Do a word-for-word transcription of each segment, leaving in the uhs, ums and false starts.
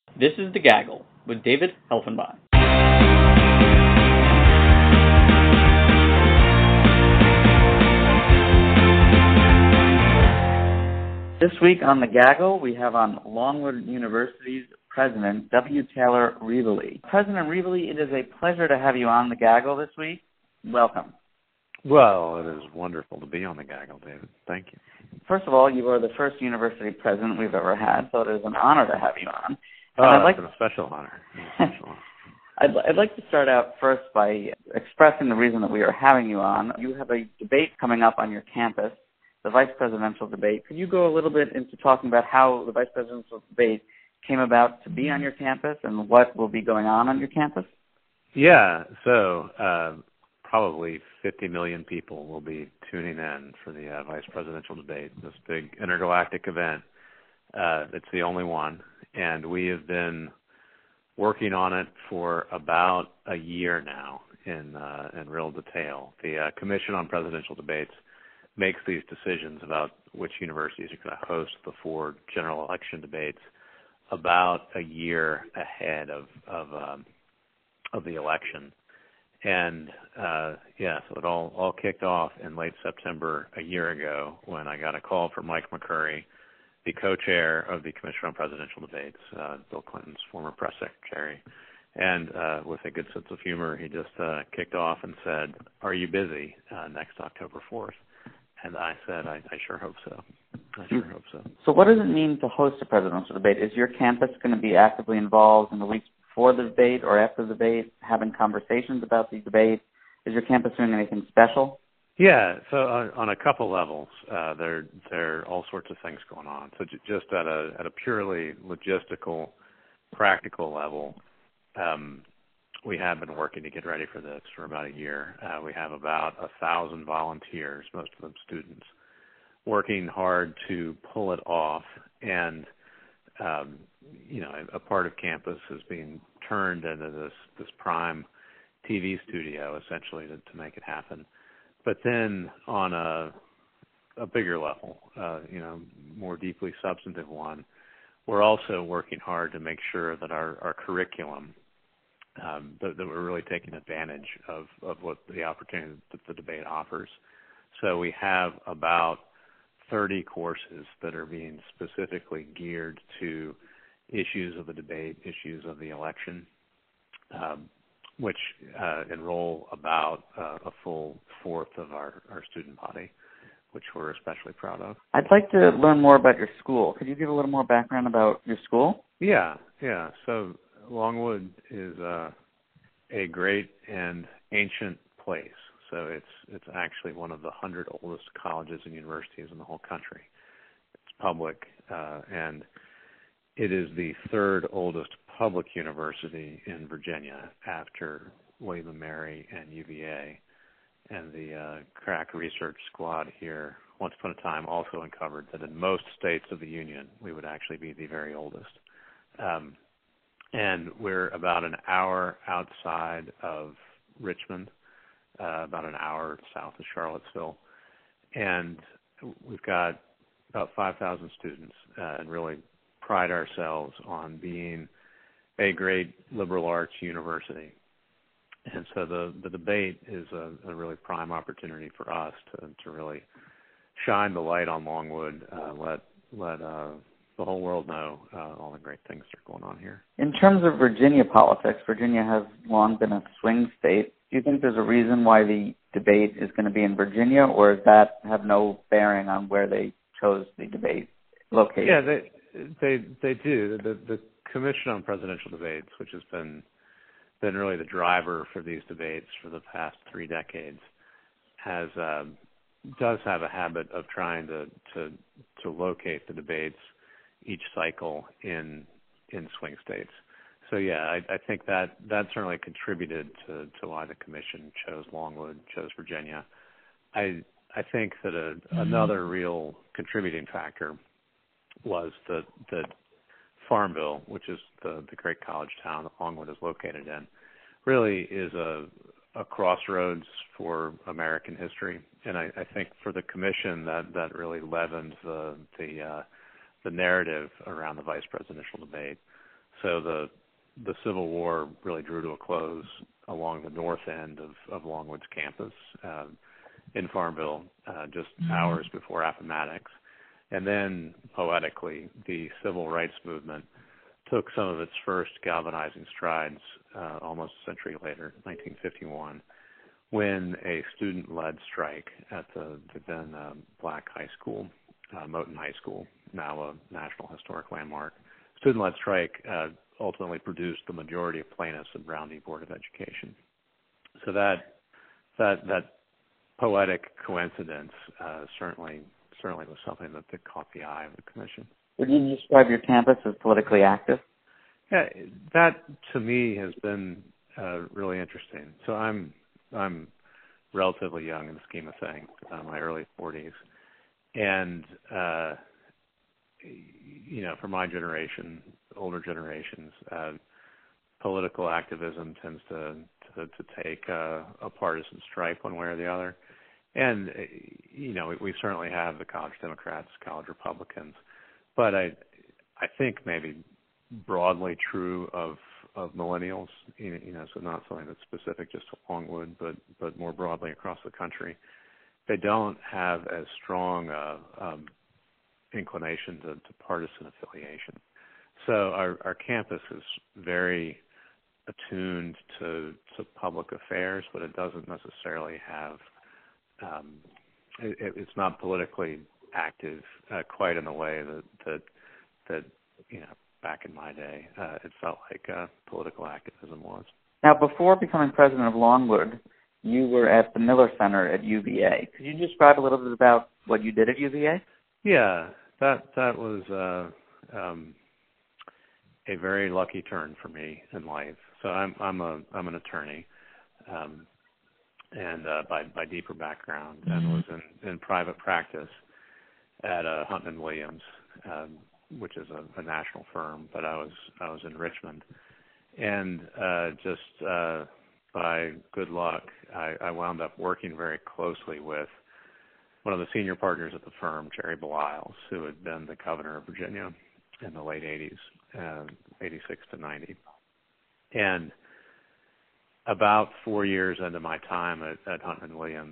This is The Gaggle with David Helfenbein. This week on The Gaggle, we have on Longwood University's President, W. Taylor Reevely. President Reevely, it is a pleasure to have you on The Gaggle this week. Welcome. Well, it is wonderful to be on The Gaggle, David. Thank you. First of all, you are the first university president we've ever had, so it is an honor to have you on. Oh, and I'd it's like been a special honor. A special honor. I'd, I'd like to start out first by expressing the reason that we are having you on. You have a debate coming up on your campus, the vice presidential debate. Could you go a little bit into talking about how the vice presidential debate came about to be on your campus and what will be going on on your campus? Yeah, so uh, probably fifty million people will be tuning in for the uh, vice presidential debate, this big intergalactic event. Uh, it's the only one, and we have been working on it for about a year now in uh, in real detail. The uh, Commission on Presidential Debates makes these decisions about which universities are going to host the four general election debates about a year ahead of of, um, of the election. And uh, yeah, so it all, all kicked off in late September a year ago when I got a call from Mike McCurry, the co-chair of the Commission on Presidential Debates, uh, Bill Clinton's former press secretary. And uh, with a good sense of humor, he just uh, kicked off and said, "Are you busy uh, next October fourth?" And I said, I, I sure hope so. I sure hope so. So what does it mean to host a presidential debate? Is your campus going to be actively involved in the weeks before the debate or after the debate, having conversations about the debate? Is your campus doing anything special? Yeah, so on, on a couple levels, uh, there there are all sorts of things going on. So j- just at a at a purely logistical, practical level, um, we have been working to get ready for this for about a year. Uh, we have about a thousand volunteers, most of them students, working hard to pull it off. And um, you know, a part of campus is being turned into this this prime T V studio, essentially, to, to make it happen. But then on a, a bigger level, uh, you know, more deeply substantive one, we're also working hard to make sure that our, our curriculum, um, that, that we're really taking advantage of, of what the opportunity that the debate offers. So we have about thirty courses that are being specifically geared to issues of the debate, issues of the election, um, which uh, enroll about uh, a full fourth of our, our student body, which we're especially proud of. I'd like to learn more about your school. Could you give a little more background about your school? Yeah, yeah. So Longwood is uh, a great and ancient place. So it's it's actually one of the hundred oldest colleges and universities in the whole country. It's public, uh, and it is the third oldest public university in Virginia after William and Mary and U V A. And the uh, crack research squad here, once upon a time, also uncovered that in most states of the Union, we would actually be the very oldest. Um, and we're about an hour outside of Richmond, uh, about an hour south of Charlottesville. And we've got about five thousand students uh, and really pride ourselves on being a great liberal arts university. And so the, the debate is a, a really prime opportunity for us to, to really shine the light on Longwood, uh, let let uh, the whole world know uh, all the great things that are going on here. In terms of Virginia politics, Virginia has long been a swing state. Do you think there's a reason why the debate is going to be in Virginia, or does that have no bearing on where they chose the debate located? Yeah, they they they do. The, the Commission on Presidential Debates, which has been been really the driver for these debates for the past three decades, has um, does have a habit of trying to, to to locate the debates each cycle in in swing states. So yeah, I, I think that that certainly contributed to, to why the commission chose Longwood, chose Virginia. I I think that a, another real contributing factor was that that Farmville, which is the, the great college town that Longwood is located in, really is a, a crossroads for American history. And I, I think for the commission that, that really leavened the the, uh, the narrative around the vice presidential debate. So the the Civil War really drew to a close along the north end of, of Longwood's campus uh, in Farmville, uh, just mm-hmm. hours before Appomattox. And then, poetically, the civil rights movement took some of its first galvanizing strides uh, almost a century later, nineteen fifty-one, when a student-led strike at the, the then uh, black high school, uh, Moton High School, now a National Historic Landmark, student-led strike uh, ultimately produced the majority of plaintiffs in Brown v. Board of Education. So that that that poetic coincidence uh, certainly certainly was something that, that caught the eye of the commission. Would you describe your campus as politically active? Yeah, that to me has been uh, really interesting. So I'm I'm relatively young in the scheme of things, uh, my early forties, and uh, you know, for my generation, older generations, uh, political activism tends to to, to take uh, a partisan stripe one way or the other. And, you know, we, we certainly have the college Democrats, college Republicans, but I I think maybe broadly true of, of millennials, you know, so not something that's specific just to Longwood, but, but more broadly across the country. They don't have as strong a um, inclination to, to partisan affiliation. So our, our campus is very attuned to, to public affairs, but it doesn't necessarily have, um, it, it's not politically active uh, quite in the way that, that, that, you know, back in my day, uh, it felt like uh, political activism was. Now, before becoming president of Longwood, you were at the Miller Center at U V A. Could you describe a little bit about what you did at U V A? Yeah, that that was uh, um, a very lucky turn for me in life. So I'm I'm a I'm an attorney, um, and uh, by by deeper background, mm-hmm. and was in, in private practice at uh, Hunton and Williams, um, which is a, a national firm. But I was I was in Richmond, and uh, just uh, by good luck, I, I wound up working very closely with one of the senior partners at the firm, Jerry Baliles, who had been the governor of Virginia in the late eighties, uh, eighty-six to ninety. And about four years into my time at, at Hunton and Williams,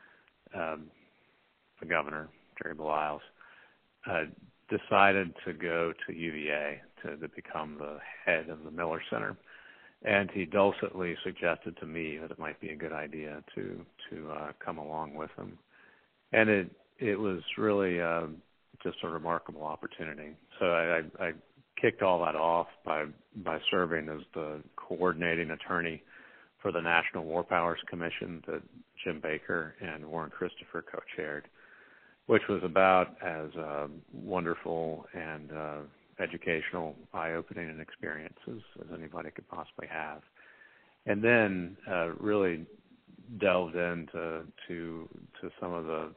um, the governor, Jerry Baliles, uh, decided to go to U V A to, to become the head of the Miller Center. And he dulcetly suggested to me that it might be a good idea to to uh, come along with him. And it it was really uh, just a remarkable opportunity. So I, I, I kicked all that off by by serving as the coordinating attorney for the National War Powers Commission that Jim Baker and Warren Christopher co-chaired, which was about as uh, wonderful and uh, educational, eye-opening an experience as, as anybody could possibly have. And then uh, really delved into to to some of the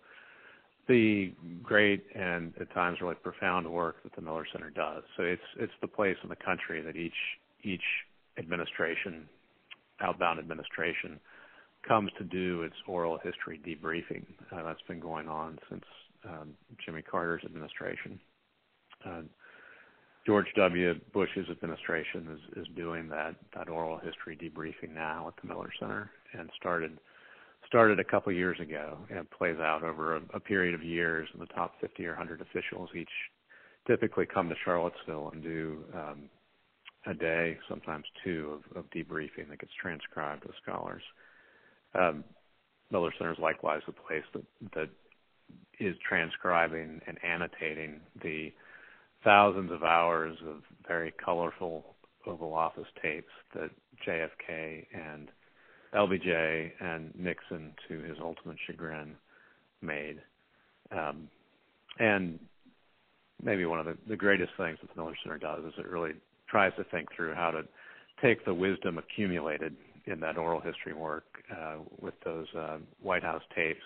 the great and at times really profound work that the Miller Center does. So it's it's the place in the country that each each administration, outbound administration, comes to do its oral history debriefing. Uh, that's been going on since um, Jimmy Carter's administration. Uh, George W. Bush's administration is, is doing that, that oral history debriefing now at the Miller Center, and started started a couple years ago, and it plays out over a, a period of years, and the top fifty or one hundred officials each typically come to Charlottesville and do um, a day, sometimes two, of, of debriefing that gets transcribed with scholars. Um, Miller Center is likewise the place that, that is transcribing and annotating the thousands of hours of very colorful Oval Office tapes that J F K and L B J and Nixon, to his ultimate chagrin, made. Um, and maybe one of the, the greatest things that the Miller Center does is it really tries to think through how to take the wisdom accumulated in that oral history work uh, with those uh, White House tapes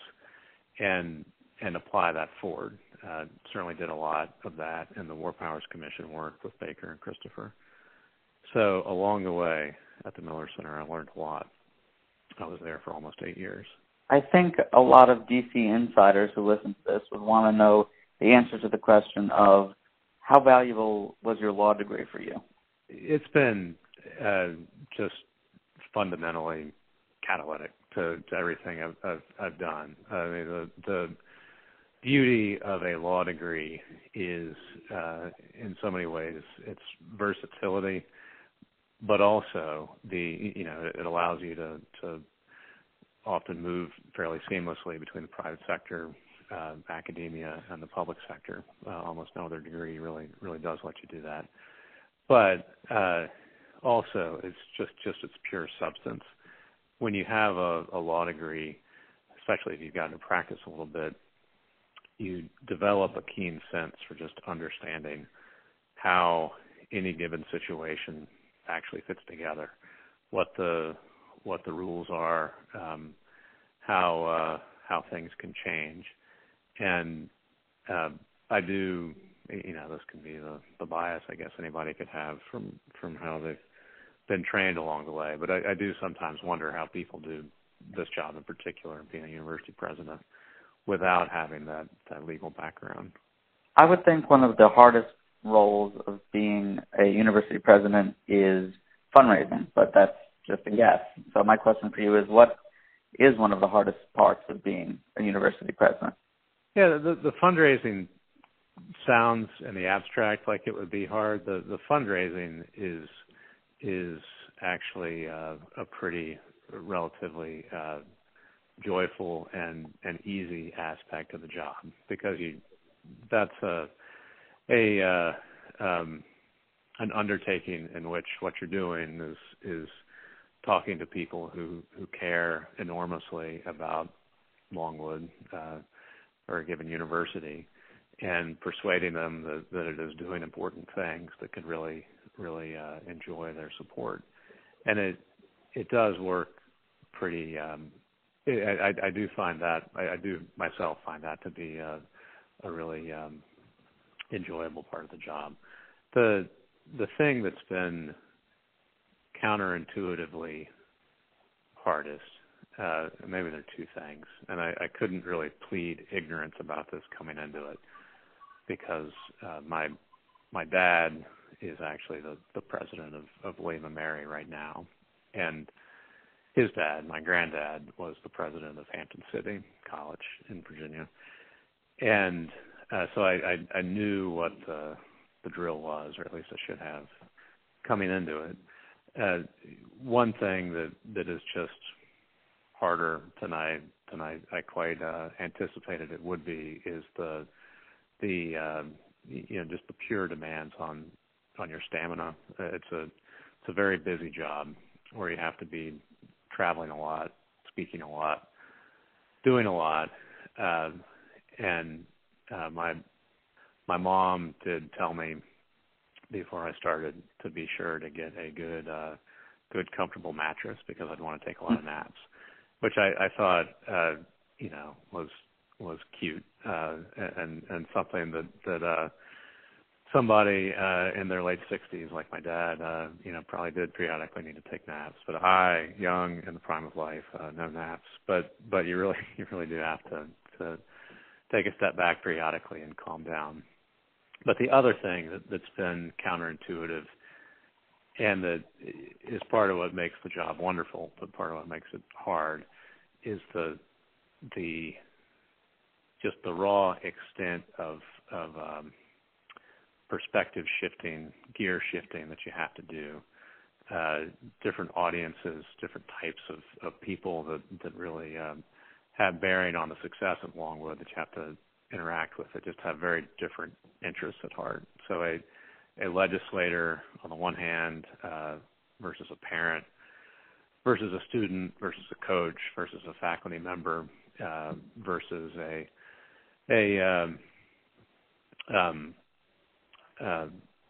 and and apply that forward. Uh, certainly did a lot of that in the War Powers Commission work with Baker and Christopher. So along the way at the Miller Center, I learned a lot. I was there for almost eight years. I think a lot of D C insiders who listen to this would want to know the answer to the question of how valuable was your law degree for you? it's been uh, just fundamentally catalytic to, to everything I've, I've, I've done. I mean, the, the beauty of a law degree is, uh, in so many ways, its versatility, but also the, you know, it allows you to, to often move fairly seamlessly between the private sector, uh, academia, and the public sector. Uh, almost no other degree really, really does let you do that. But uh, also, it's just, just its pure substance. When you have a, a law degree, especially if you've gotten to practice a little bit, you develop a keen sense for just understanding how any given situation actually fits together, what the what the rules are, um, how uh, how things can change, and uh, I do, you know, this can be the, the bias I guess anybody could have from from how they've been trained along the way, but I, I do sometimes wonder how people do this job in particular, being a university president, without having that, that legal background. I would think one of the hardest roles of being a university president is fundraising, but that's just a guess. So my question for you is, what is one of the hardest parts of being a university president? Yeah, the, the fundraising sounds in the abstract like it would be hard. The, the fundraising is is actually uh, a pretty relatively uh, joyful and, and easy aspect of the job, because you that's a a uh, um, an undertaking in which what you're doing is is talking to people who, who care enormously about Longwood uh, or a given university, and persuading them that, that it is doing important things that could really really uh, enjoy their support. And it it does work pretty. Um, I, I, I do find that I, I do myself find that to be a, a really um, enjoyable part of the job. The the thing that's been counterintuitively hardest, uh, maybe there are two things, and I, I couldn't really plead ignorance about this coming into it, because uh, my my dad is actually the, the president of, of William and Mary right now, and his dad, my granddad, was the president of Hampton City College in Virginia, and uh, so I, I, I knew what the, the drill was, or at least I should have, coming into it. Uh, one thing that, that is just harder than I than I, I quite uh, anticipated it would be is the the um, you know just the pure demands on on your stamina. Uh, it's a it's a very busy job where you have to be traveling a lot, speaking a lot, doing a lot, uh, and uh, my my mom did tell me before I started to be sure to get a good uh, good comfortable mattress, because I'd want to take a lot of naps, which I, I thought uh, you know was was cute uh, and and something that that uh, somebody uh, in their late sixties, like my dad, uh, you know, probably did periodically need to take naps. But I, young in the prime of life, uh, no naps. But but you really you really do have to to take a step back periodically and calm down. But the other thing that, that's been counterintuitive, and that is part of what makes the job wonderful, but part of what makes it hard, is the the just the raw extent of of um, perspective shifting, gear shifting that you have to do. Uh, different audiences, different types of, of people that that really um, have bearing on the success of Longwood that you have to interact with, that just have very different interests at heart. So a a legislator on the one hand uh, versus a parent versus a student versus a coach versus a faculty member uh, versus a a um, um, uh,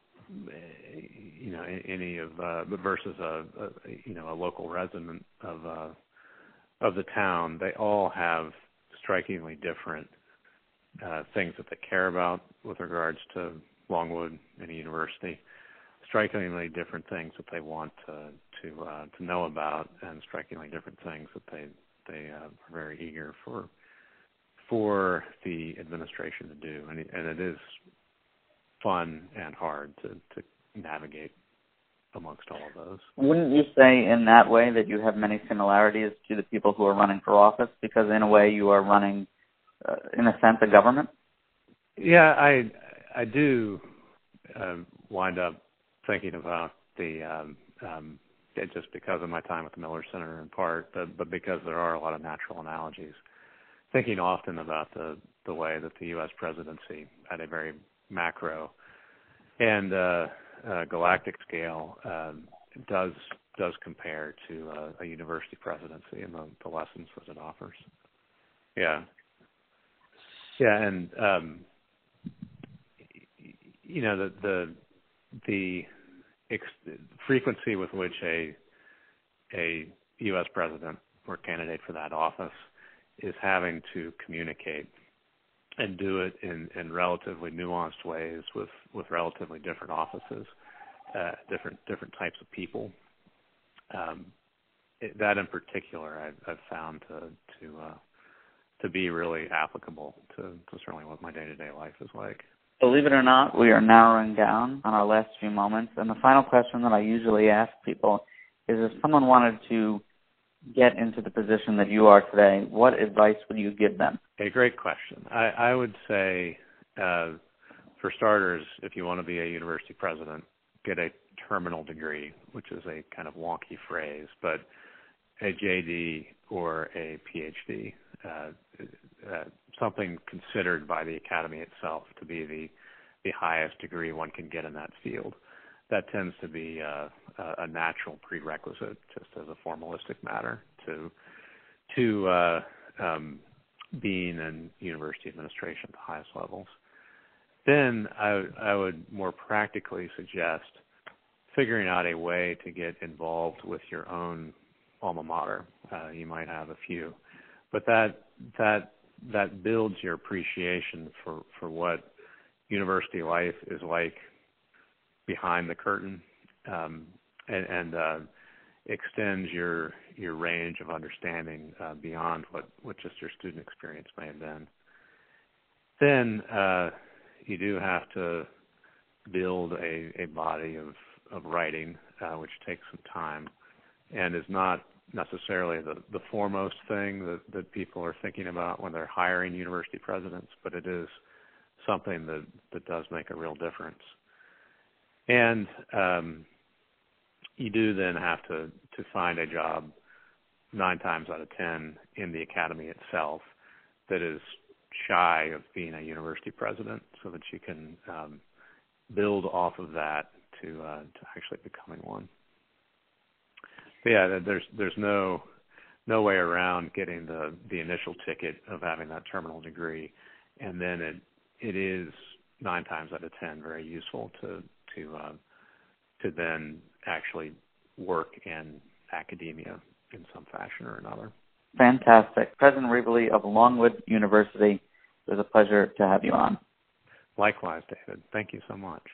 you know any of uh, versus a, a you know a local resident of uh, of the town. They all have strikingly different uh, things that they care about with regards to Longwood and a university, strikingly different things that they want to to, uh, to know about, and strikingly different things that they they uh, are very eager for for the administration to do, and it, and it is fun and hard to, to navigate. amongst all of those. Wouldn't you say in that way that you have many similarities to the people who are running for office? Because in a way you are running, uh, in a sense, a government? Yeah, I I do uh, wind up thinking about the, um, um, just because of my time at the Miller Center in part, but, but because there are a lot of natural analogies. Thinking often about the, the way that the U S presidency at a very macro and uh, uh, galactic scale um, does does compare to uh, a university presidency and the, the lessons that it offers. Yeah, yeah, and um, you know the the the ex- frequency with which a a U S president or candidate for that office is having to communicate and do it in, in relatively nuanced ways with, with relatively different offices, uh, different different types of people. Um, it, that in particular, I've, I've found to to uh, to be really applicable to, to certainly what my day-to-day life is like. Believe it or not, we are narrowing down on our last few moments, and the final question that I usually ask people is: if someone wanted to get into the position that you are today, what advice would you give them? A great question. I, I would say, uh, for starters, if you want to be a university president, get a terminal degree, which is a kind of wonky phrase, but a J D or a P H D, uh, uh, something considered by the academy itself to be the, the highest degree one can get in that field. That tends to be uh, a natural prerequisite, just as a formalistic matter, to to uh, um, being in university administration at the highest levels. Then I, I would more practically suggest figuring out a way to get involved with your own alma mater. Uh, you might have a few, but that that that builds your appreciation for, for what university life is like behind the curtain, um, and, and uh, extends your your range of understanding uh, beyond what, what just your student experience may have been. Then uh, you do have to build a, a body of, of writing, uh, which takes some time and is not necessarily the, the foremost thing that, that people are thinking about when they're hiring university presidents, but it is something that, that does make a real difference. And um, you do then have to, to find a job nine times out of ten in the academy itself that is shy of being a university president, so that you can um, build off of that to uh, to actually becoming one. But yeah, there's there's no no way around getting the, the initial ticket of having that terminal degree, and then it it is nine times out of ten very useful to to uh, to then actually work in academia in some fashion or another. Fantastic. President Reevely of Longwood University, it was a pleasure to have you on. Likewise, David. Thank you so much.